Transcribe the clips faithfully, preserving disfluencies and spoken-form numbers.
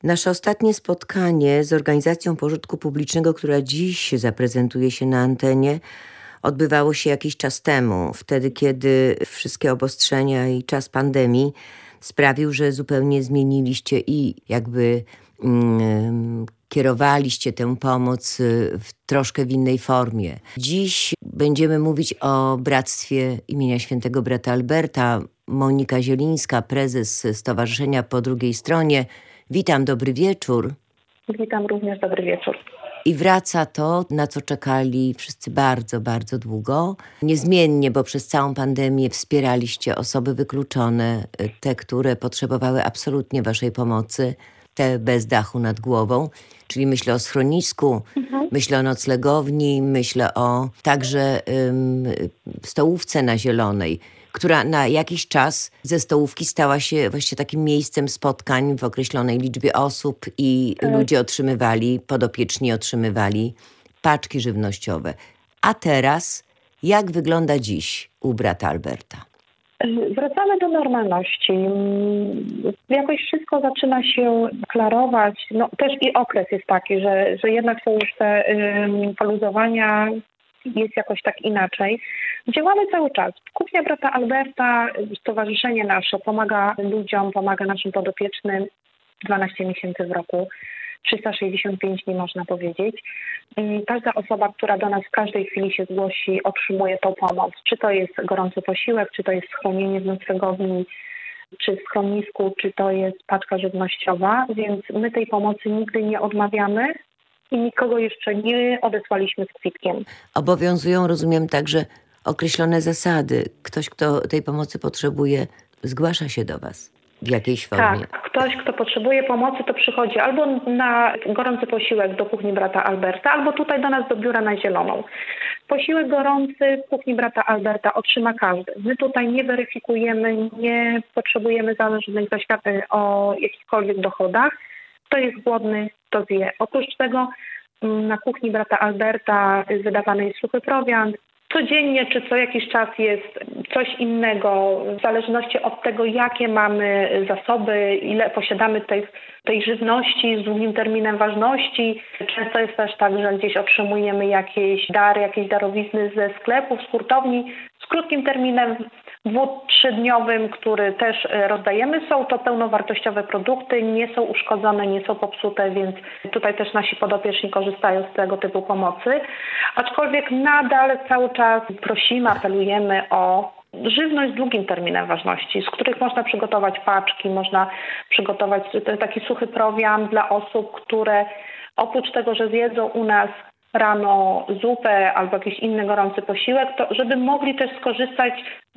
Nasze ostatnie spotkanie z organizacją pożytku publicznego, która dziś zaprezentuje się na antenie, odbywało się jakiś czas temu, wtedy kiedy wszystkie obostrzenia i czas pandemii sprawił, że zupełnie zmieniliście i jakby mm, kierowaliście tę pomoc w troszkę w innej formie. Dziś będziemy mówić o Bractwie imienia Świętego Brata Alberta. Monika Zielińska, prezes Stowarzyszenia Po Drugiej Stronie. Witam, dobry wieczór. Witam również, dobry wieczór. I wraca to, na co czekali wszyscy bardzo, bardzo długo. Niezmiennie, bo przez całą pandemię wspieraliście osoby wykluczone, te, które potrzebowały absolutnie waszej pomocy, te bez dachu nad głową. Czyli myślę o schronisku, mhm. myślę o noclegowni, myślę o także ym, stołówce na Zielonej, która na jakiś czas ze stołówki stała się właściwie takim miejscem spotkań w określonej liczbie osób i tak. ludzie otrzymywali, podopieczni otrzymywali paczki żywnościowe. A teraz jak wygląda dziś u brata Alberta? Wracamy do normalności. Jakoś wszystko zaczyna się klarować. No, też i okres jest taki, że, że jednak są już te ym, poluzowania, jest jakoś tak inaczej. Działamy cały czas. Kuchnia brata Alberta, stowarzyszenie nasze pomaga ludziom, pomaga naszym podopiecznym dwanaście miesięcy w roku. trzysta sześćdziesiąt pięć dni można powiedzieć. Każda osoba, która do nas w każdej chwili się zgłosi, otrzymuje tą pomoc. Czy to jest gorący posiłek, czy to jest schronienie w noclegowni, czy w schronisku, czy to jest paczka żywnościowa. Więc my tej pomocy nigdy nie odmawiamy i nikogo jeszcze nie odesłaliśmy z kwitkiem. Obowiązują, rozumiem, także określone zasady. Ktoś, kto tej pomocy potrzebuje, zgłasza się do was w jakiejś formie. Tak, ktoś, kto potrzebuje pomocy, to przychodzi albo na gorący posiłek do kuchni brata Alberta, albo tutaj do nas do biura na Zieloną. Posiłek gorący w kuchni brata Alberta otrzyma każdy. My tutaj nie weryfikujemy, nie potrzebujemy zależnych zaświadczeń o jakichkolwiek dochodach. Kto jest głodny, to zje. Oprócz tego na kuchni brata Alberta wydawany jest suchy prowiant. Codziennie czy co jakiś czas jest coś innego, w zależności od tego, jakie mamy zasoby, ile posiadamy tej, tej żywności z długim terminem ważności. Często jest też tak, że gdzieś otrzymujemy jakieś dary, jakieś darowizny ze sklepów, z hurtowni z krótkim terminem dwu-, trzydniowym, który też rozdajemy. Są to pełnowartościowe produkty, nie są uszkodzone, nie są popsute, więc tutaj też nasi podopieczni korzystają z tego typu pomocy. Aczkolwiek nadal cały czas prosimy, apelujemy o żywność z długim terminem ważności, z których można przygotować paczki, można przygotować taki suchy prowiant dla osób, które oprócz tego, że zjedzą u nas rano zupę albo jakiś inny gorący posiłek, to żeby mogli też skorzystać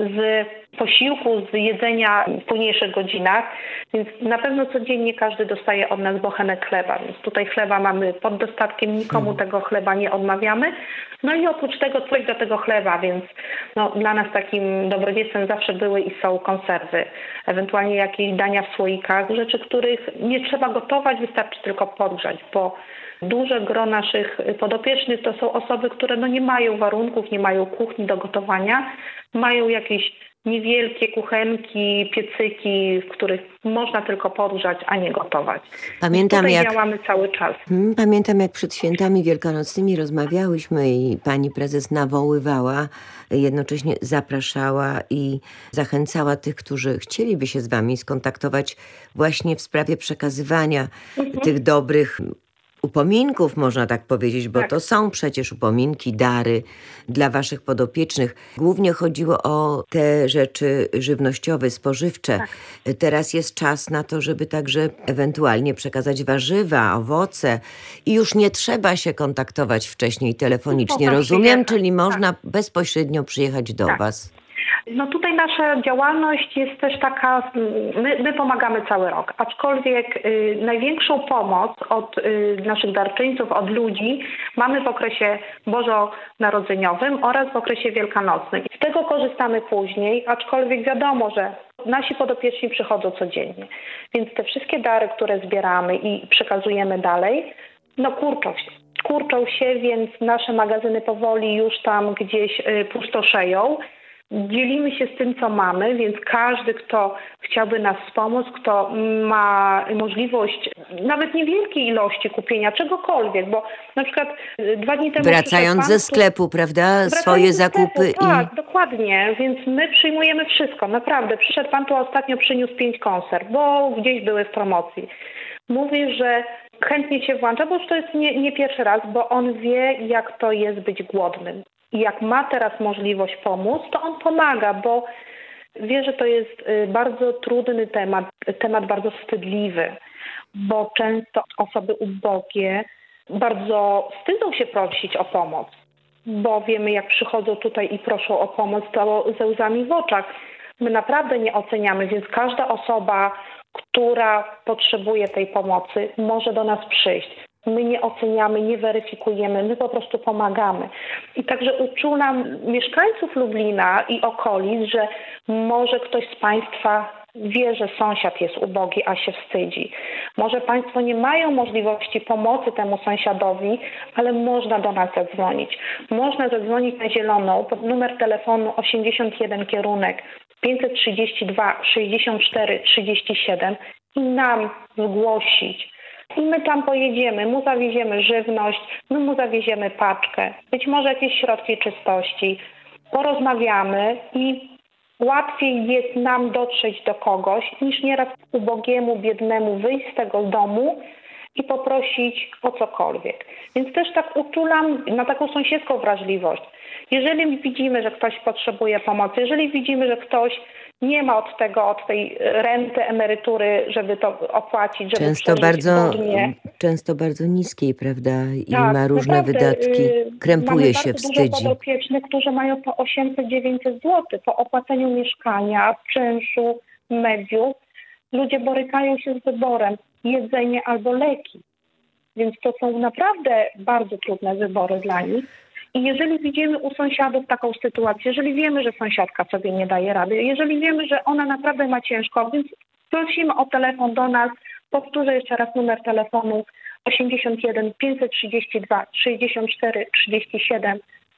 z posiłku, z jedzenia w późniejszych godzinach. Więc na pewno codziennie każdy dostaje od nas bochenek chleba. Więc tutaj chleba mamy pod dostatkiem, nikomu tego chleba nie odmawiamy. No i oprócz tego coś do tego chleba, więc no, dla nas takim dobrodziejstwem zawsze były i są konserwy. Ewentualnie jakieś dania w słoikach, rzeczy, których nie trzeba gotować, wystarczy tylko podgrzać, bo duże gro naszych podopiecznych to są osoby, które no nie mają warunków, nie mają kuchni do gotowania, mają jakieś niewielkie kuchenki, piecyki, w których można tylko podgrzać, a nie gotować. Pamiętam, tutaj jak, działamy cały czas. Pamiętam, jak przed świętami wielkanocnymi rozmawiałyśmy i pani prezes nawoływała, jednocześnie zapraszała i zachęcała tych, którzy chcieliby się z wami skontaktować właśnie w sprawie przekazywania mhm. tych dobrych upominków, można tak powiedzieć, bo tak. to są przecież upominki, dary dla waszych podopiecznych. Głównie chodziło o te rzeczy żywnościowe, spożywcze. Tak. Teraz jest czas na to, żeby także ewentualnie przekazać warzywa, owoce i już nie trzeba się kontaktować wcześniej telefonicznie, no, rozumiem? Czyli można tak. bezpośrednio przyjechać do tak. was. No tutaj nasza działalność jest też taka, my, my pomagamy cały rok, aczkolwiek y, największą pomoc od y, naszych darczyńców, od ludzi mamy w okresie bożonarodzeniowym oraz w okresie wielkanocnym. Z tego korzystamy później, aczkolwiek wiadomo, że nasi podopieczni przychodzą codziennie, więc te wszystkie dary, które zbieramy i przekazujemy dalej, no kurczą się. Kurczą się, więc nasze magazyny powoli już tam gdzieś y, pustoszeją. Dzielimy się z tym, co mamy, więc każdy, kto chciałby nas wspomóc, kto ma możliwość nawet niewielkiej ilości kupienia czegokolwiek, bo na przykład dwa dni temu Wracając pan, ze sklepu, prawda? wracając Swoje ze sklepu, zakupy tak, i... dokładnie, więc my przyjmujemy wszystko, naprawdę. Przyszedł pan tu ostatnio, przyniósł pięć konserw, bo gdzieś były w promocji. Mówi, że chętnie się włącza, bo już to jest nie, nie pierwszy raz, bo on wie, jak to jest być głodnym. I jak ma teraz możliwość pomóc, to on pomaga, bo wie, że to jest bardzo trudny temat, temat bardzo wstydliwy, bo często osoby ubogie bardzo wstydzą się prosić o pomoc, bo wiemy, jak przychodzą tutaj i proszą o pomoc, to ze łzami w oczach. My naprawdę nie oceniamy, więc każda osoba, która potrzebuje tej pomocy, może do nas przyjść. My nie oceniamy, nie weryfikujemy, my po prostu pomagamy. I także uczulam mieszkańców Lublina i okolic, że może ktoś z Państwa wie, że sąsiad jest ubogi, a się wstydzi. Może Państwo nie mają możliwości pomocy temu sąsiadowi, ale można do nas zadzwonić. Można zadzwonić na Zieloną pod numer telefonu osiemdziesiąt jeden kierunek pięćset trzydzieści dwa sześćdziesiąt cztery trzydzieści siedem i nam zgłosić. I my tam pojedziemy, mu zawieziemy żywność, my mu zawieziemy paczkę, być może jakieś środki czystości, porozmawiamy i łatwiej jest nam dotrzeć do kogoś, niż nieraz ubogiemu, biednemu wyjść z tego domu i poprosić o cokolwiek. Więc też tak uczulam na taką sąsiedzką wrażliwość. Jeżeli widzimy, że ktoś potrzebuje pomocy, jeżeli widzimy, że ktoś nie ma od tego, od tej renty, emerytury, żeby to opłacić, żeby Często bardzo, godnie. często bardzo niskiej, prawda? I Tak, ma różne naprawdę, wydatki. yy, Krępuje mamy się, bardzo dużo wstydzi. podopiecznych, którzy mają po osiemset dziewięćset złotych po opłaceniu mieszkania, czynszu, mediów. Ludzie borykają się z wyborem jedzenie albo leki. Więc to są naprawdę bardzo trudne wybory dla nich. I jeżeli widzimy u sąsiadów taką sytuację, jeżeli wiemy, że sąsiadka sobie nie daje rady, jeżeli wiemy, że ona naprawdę ma ciężko, więc prosimy o telefon do nas. Powtórzę jeszcze raz numer telefonu osiemdziesiąt jeden pięćset trzydzieści dwa sześćdziesiąt cztery trzydzieści siedem.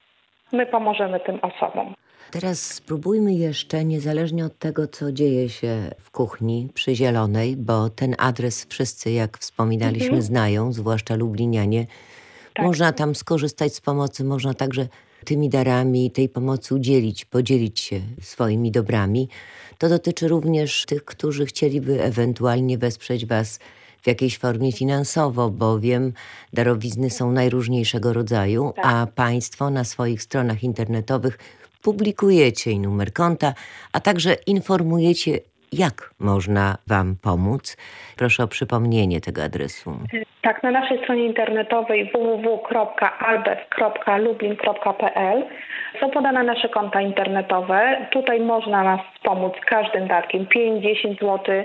My pomożemy tym osobom. Teraz spróbujmy jeszcze, niezależnie od tego, co dzieje się w kuchni przy Zielonej, bo ten adres wszyscy, jak wspominaliśmy, Mhm. znają, zwłaszcza lublinianie. Tak. Można tam skorzystać z pomocy, można także tymi darami tej pomocy udzielić, podzielić się swoimi dobrami. To dotyczy również tych, którzy chcieliby ewentualnie wesprzeć Was w jakiejś formie finansowo, bowiem darowizny są najróżniejszego rodzaju, Tak. a Państwo na swoich stronach internetowych publikujecie i numer konta, a także informujecie, jak można Wam pomóc. Proszę o przypomnienie tego adresu. Tak, na naszej stronie internetowej w w w kropka albert kropka lublin kropka p l są podane nasze konta internetowe. Tutaj można nas wspomóc każdym datkiem, pięć, dziesięć złotych.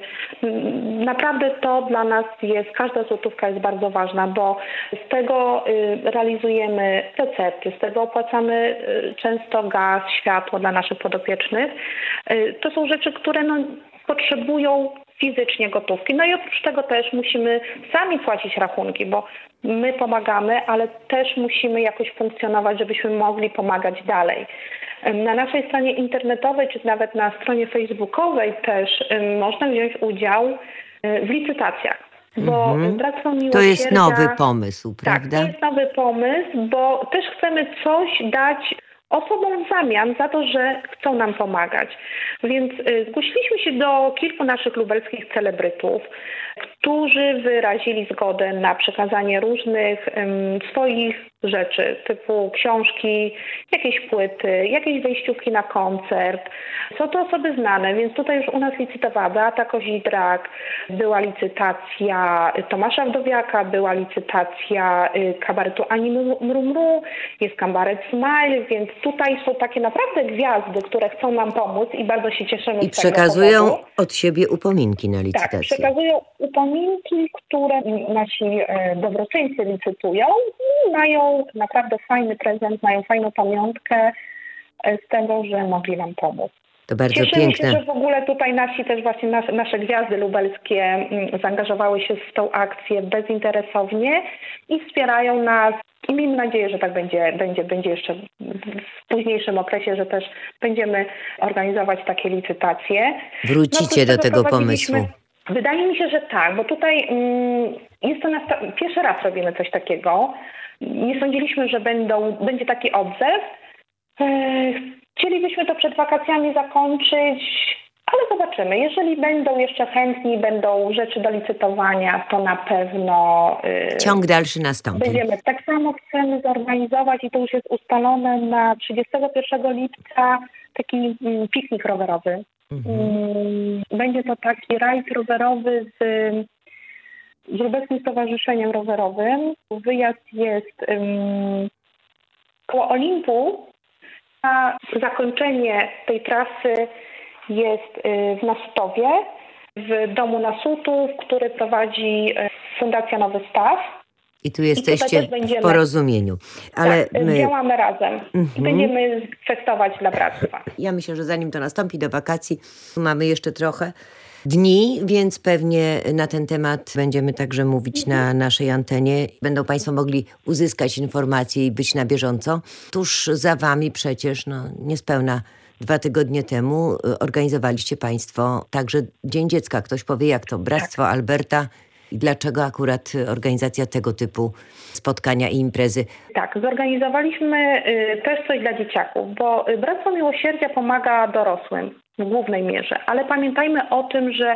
Naprawdę to dla nas jest, każda złotówka jest bardzo ważna, bo z tego y, realizujemy recepty, z tego opłacamy y, często gaz, światło dla naszych podopiecznych. Y, to są rzeczy, które no, potrzebują fizycznie gotówki. No i oprócz tego też musimy sami płacić rachunki, bo my pomagamy, ale też musimy jakoś funkcjonować, żebyśmy mogli pomagać dalej. Na naszej stronie internetowej, czy nawet na stronie facebookowej też y, można wziąć udział y, w licytacjach. Bo Mhm. Bractwo Miłosierdzia... To jest nowy pomysł, prawda? Tak, to jest nowy pomysł, bo też chcemy coś dać osobom w zamian za to, że chcą nam pomagać. Więc y, zgłosiliśmy się do kilku naszych lubelskich celebrytów, którzy wyrazili zgodę na przekazanie różnych ym, swoich rzeczy, typu książki, jakieś płyty, jakieś wejściówki na koncert. Są to osoby znane, więc tutaj już u nas licytowała Beata Kozidrak, była licytacja Tomasza Wdowiaka, była licytacja y, kabaretu Ani Mru Mru, jest kabaret Smile, więc tutaj są takie naprawdę gwiazdy, które chcą nam pomóc i bardzo się cieszymy I z tego przekazują powodu. od siebie upominki na Tak, licytację. przekazują upominki, które nasi e, dobroczyńcy licytują i mają naprawdę fajny prezent, mają fajną pamiątkę e, z tego, że mogli nam pomóc. To bardzo Cieszymy piękne. się, że w ogóle tutaj nasi też właśnie nasze, nasze gwiazdy lubelskie mm, zaangażowały się w tą akcję bezinteresownie i wspierają nas. I miejmy nadzieję, że tak będzie, będzie, będzie jeszcze w późniejszym okresie, że też będziemy organizować takie licytacje. Wrócicie No, do tego pomysłu. Wydaje mi się, że tak, bo tutaj mm, jest to nasta- pierwszy raz robimy coś takiego. Nie sądziliśmy, że będą, będzie taki odzew. Eee, Chcielibyśmy to przed wakacjami zakończyć, ale zobaczymy. Jeżeli będą jeszcze chętni, będą rzeczy do licytowania, to na pewno yy, Ciąg dalszy nastąpi. będziemy. Tak samo chcemy zorganizować i to już jest ustalone na trzydziestego pierwszego lipca taki mm, piknik rowerowy. Mhm. Mm, Będzie to taki rajd rowerowy z, z Lubelskim Stowarzyszeniem Rowerowym. Wyjazd jest um, koło Olimpu. A zakończenie tej trasy jest w Nastowie, w domu Nasutów, który prowadzi Fundacja Nowy Staw. I tu jesteście I będziemy, w porozumieniu. Ale tak, my... działamy razem Mhm. i będziemy festować dla bractwa. Ja myślę, że zanim to nastąpi do wakacji, mamy jeszcze trochę dni, więc pewnie na ten temat będziemy także mówić na naszej antenie. Będą Państwo mogli uzyskać informacje i być na bieżąco. Tuż za Wami przecież, no niespełna dwa tygodnie temu organizowaliście Państwo także Dzień Dziecka. Ktoś powie, jak to? Bractwo tak. Alberta. I dlaczego akurat organizacja tego typu spotkania i imprezy? Tak, zorganizowaliśmy y, też coś dla dzieciaków, bo y, Bractwo Miłosierdzia pomaga dorosłym w głównej mierze, ale pamiętajmy o tym, że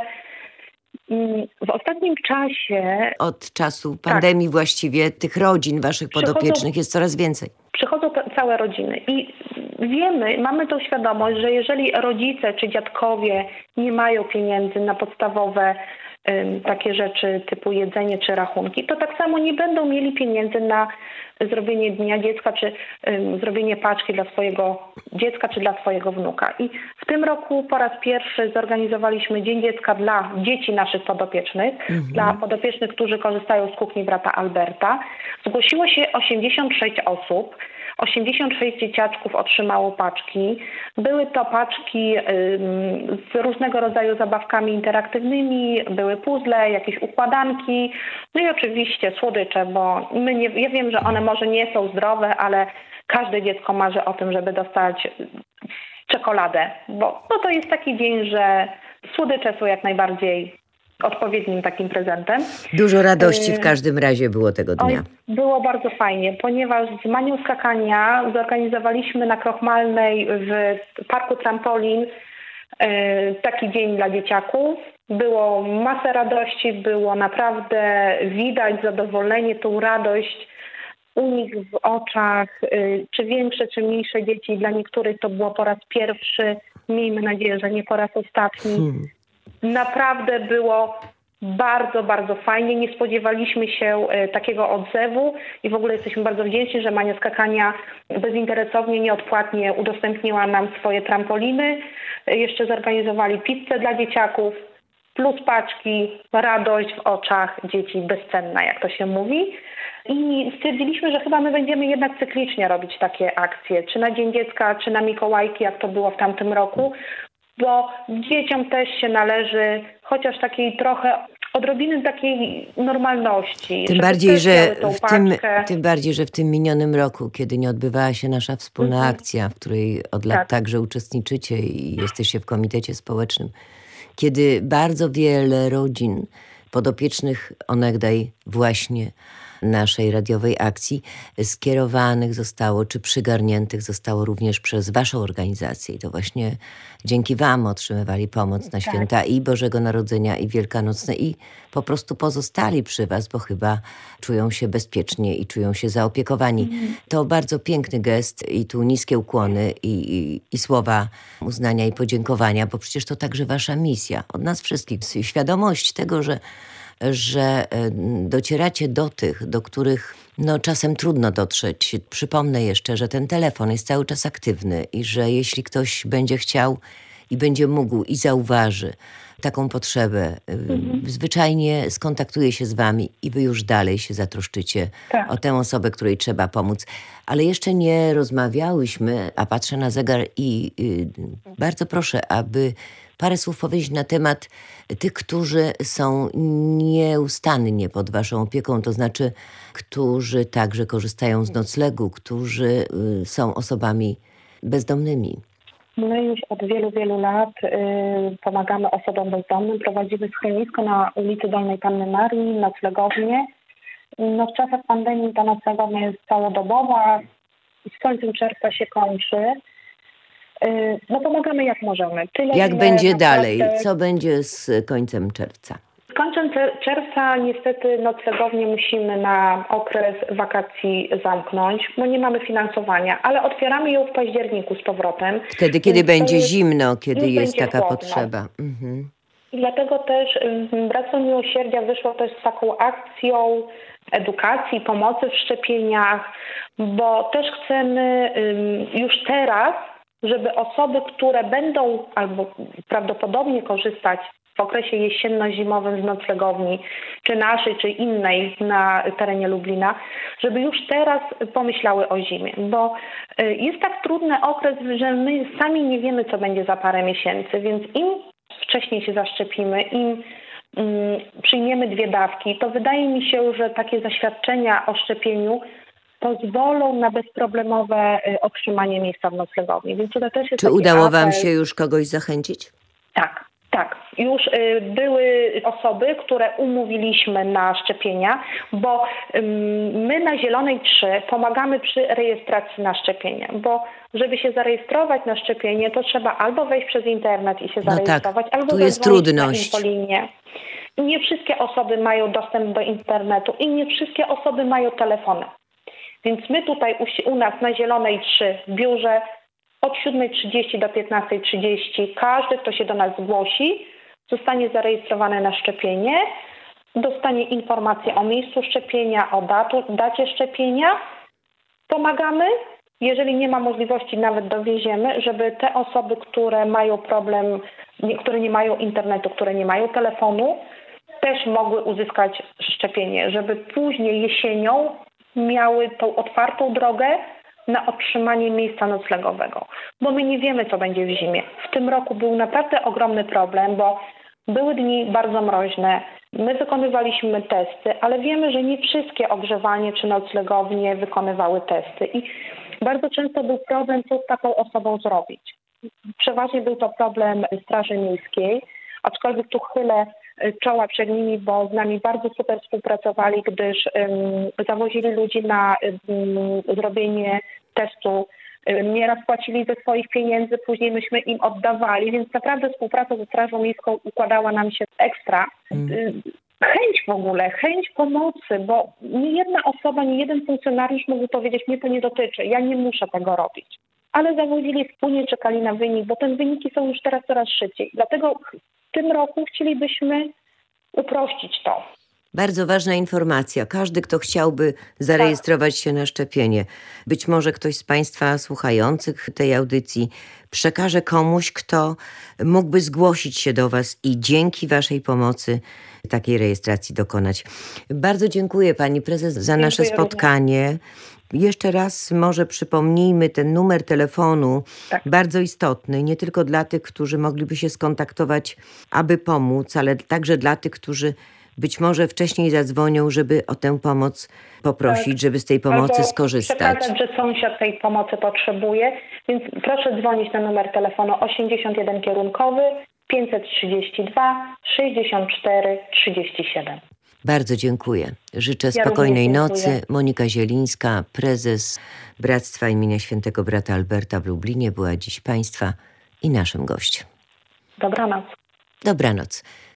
y, w ostatnim czasie... Od czasu pandemii tak, właściwie tych rodzin waszych podopiecznych jest coraz więcej. Przychodzą te, całe rodziny i wiemy, mamy tą świadomość, że jeżeli rodzice czy dziadkowie nie mają pieniędzy na podstawowe takie rzeczy typu jedzenie czy rachunki, to tak samo nie będą mieli pieniędzy na zrobienie Dnia Dziecka, czy um, zrobienie paczki dla swojego dziecka, czy dla swojego wnuka. I w tym roku po raz pierwszy zorganizowaliśmy Dzień Dziecka dla dzieci naszych podopiecznych, mhm. dla podopiecznych, którzy korzystają z kuchni brata Alberta. Zgłosiło się osiemdziesiąt sześć osób. osiemdziesiąt sześć dzieciaczków otrzymało paczki. Były to paczki ym, z różnego rodzaju zabawkami interaktywnymi, były puzzle, jakieś układanki, no i oczywiście słodycze, bo my nie, ja wiem, że one może nie są zdrowe, ale każde dziecko marzy o tym, żeby dostać czekoladę, bo no to jest taki dzień, że słodycze są jak najbardziej odpowiednim takim prezentem. Dużo radości w każdym razie było tego dnia. Oj, było bardzo fajnie, ponieważ z Manią Skakania zorganizowaliśmy na Krochmalnej w Parku Trampolin taki dzień dla dzieciaków. Było masę radości, było naprawdę widać zadowolenie, tą radość u nich w oczach, czy większe, czy mniejsze dzieci. Dla niektórych to było po raz pierwszy, miejmy nadzieję, że nie po raz ostatni. Hmm. Naprawdę było bardzo, bardzo fajnie. Nie spodziewaliśmy się e, takiego odzewu i w ogóle jesteśmy bardzo wdzięczni, że Mania Skakania bezinteresownie, nieodpłatnie udostępniła nam swoje trampoliny. E, jeszcze zorganizowali pizzę dla dzieciaków, plus paczki, radość w oczach dzieci bezcenna, jak to się mówi. I stwierdziliśmy, że chyba my będziemy jednak cyklicznie robić takie akcje, czy na Dzień Dziecka, czy na Mikołajki, jak to było w tamtym roku, bo dzieciom też się należy chociaż takiej trochę odrobiny takiej normalności. Tym bardziej, że w tym, tym bardziej, że w tym minionym roku, kiedy nie odbywała się nasza wspólna mhm. akcja, w której od lat tak. także uczestniczycie i jesteście w komitecie społecznym, kiedy bardzo wiele rodzin podopiecznych onegdaj właśnie naszej radiowej akcji skierowanych zostało, czy przygarniętych zostało również przez waszą organizację. I to właśnie dzięki wam otrzymywali pomoc na święta tak. i Bożego Narodzenia, i Wielkanocne, i po prostu pozostali przy was, bo chyba czują się bezpiecznie i czują się zaopiekowani. Mm. To bardzo piękny gest i tu niskie ukłony i, i, i słowa uznania i podziękowania, bo przecież to także wasza misja. Od nas wszystkich. Świadomość tego, że że docieracie do tych, do których no, czasem trudno dotrzeć. Przypomnę jeszcze, że ten telefon jest cały czas aktywny i że jeśli ktoś będzie chciał i będzie mógł i zauważy taką potrzebę, Mhm. zwyczajnie skontaktuje się z wami i wy już dalej się zatroszczycie Tak. o tę osobę, której trzeba pomóc. Ale jeszcze nie rozmawiałyśmy, a patrzę na zegar i y, bardzo proszę, aby parę słów powiedzieć na temat tych, którzy są nieustannie pod waszą opieką, to znaczy, którzy także korzystają z noclegu, którzy y, są osobami bezdomnymi. My już od wielu, wielu lat y, pomagamy osobom bezdomnym. Prowadzimy schronisko na ulicy Dolnej Panny Marii, noclegownię. No, w czasach pandemii ta noclegownia jest całodobowa. Z końcem czerwca się kończy. Y, no pomagamy jak możemy. Tyle, Jak ile będzie naprawdę- dalej? Co będzie z końcem czerwca? Z końcem cze- czerwca niestety noclegownię musimy na okres wakacji zamknąć, bo nie mamy finansowania, ale otwieramy ją w październiku z powrotem. Wtedy, kiedy Więc to będzie jest- zimno, kiedy już jest będzie taka chłodno. potrzeba. Mhm. I dlatego też ym, Bractwo Miłosierdzia wyszło też z taką akcją edukacji, pomocy w szczepieniach, bo też chcemy ym, już teraz, żeby osoby, które będą albo prawdopodobnie korzystać w okresie jesienno-zimowym z noclegowni, czy naszej, czy innej na terenie Lublina, żeby już teraz pomyślały o zimie, bo y, jest tak trudny okres, że my sami nie wiemy, co będzie za parę miesięcy, więc im wcześniej się zaszczepimy, im mm, przyjmiemy dwie dawki, to wydaje mi się, że takie zaświadczenia o szczepieniu pozwolą na bezproblemowe y, otrzymanie miejsca w noclegowni. Więc tutaj też jest Czy taki udało wam apel. się już kogoś zachęcić? Tak, tak. Już y, były osoby, które umówiliśmy na szczepienia, bo ym, my na Zielonej trzy pomagamy przy rejestracji na szczepienie, bo żeby się zarejestrować na szczepienie, to trzeba albo wejść przez internet i się No tak, zarejestrować, albo tu jest zadzwonić trudność. na infolinię. I nie wszystkie osoby mają dostęp do internetu i nie wszystkie osoby mają telefony. Więc my tutaj u, u nas na Zielonej trzy w biurze od siódma trzydzieści do piętnasta trzydzieści każdy, kto się do nas zgłosi, zostanie zarejestrowany na szczepienie, dostanie informację o miejscu szczepienia, o datu, dacie szczepienia. Pomagamy. Jeżeli nie ma możliwości, nawet dowieziemy, żeby te osoby, które mają problem, nie, które nie mają internetu, które nie mają telefonu, też mogły uzyskać szczepienie, żeby później jesienią miały tą otwartą drogę na otrzymanie miejsca noclegowego. Bo my nie wiemy, co będzie w zimie. W tym roku był naprawdę ogromny problem, bo były dni bardzo mroźne. My wykonywaliśmy testy, ale wiemy, że nie wszystkie ogrzewanie czy noclegownie wykonywały testy. I bardzo często był problem, co z taką osobą zrobić. Przeważnie był to problem Straży Miejskiej, aczkolwiek tu chylę czoła przed nimi, bo z nami bardzo super współpracowali, gdyż um, zawozili ludzi na um, zrobienie testu. Um, nieraz płacili ze swoich pieniędzy, później myśmy im oddawali, więc naprawdę współpraca ze Strażą Miejską układała nam się ekstra. Um, chęć w ogóle, chęć pomocy, bo nie jedna osoba, nie jeden funkcjonariusz mógł powiedzieć, mnie to nie dotyczy, ja nie muszę tego robić. Ale zawozili wspólnie, czekali na wynik, bo te wyniki są już teraz coraz szybciej. Dlatego w tym roku chcielibyśmy uprościć to. Bardzo ważna informacja. Każdy, kto chciałby zarejestrować się na szczepienie, być może ktoś z Państwa słuchających tej audycji przekaże komuś, kto mógłby zgłosić się do Was i dzięki Waszej pomocy takiej rejestracji dokonać. Bardzo dziękuję Pani Prezes za Dziękuję nasze spotkanie. Jeszcze raz może przypomnijmy ten numer telefonu, Tak. bardzo istotny, nie tylko dla tych, którzy mogliby się skontaktować, aby pomóc, ale także dla tych, którzy być może wcześniej zadzwonią, żeby o tę pomoc poprosić, Tak. żeby z tej pomocy Albo skorzystać. przekazać, że sąsiad tej pomocy potrzebuje, więc proszę dzwonić na numer telefonu osiemdziesiąt jeden kierunkowy pięćset trzydzieści dwa sześćdziesiąt cztery trzydzieści siedem. Bardzo dziękuję. Życzę Ja spokojnej również nocy. dziękuję. Monika Zielińska, prezes Bractwa imienia Świętego Brata Alberta w Lublinie, była dziś Państwa i naszym gościem. Dobranoc. Dobranoc.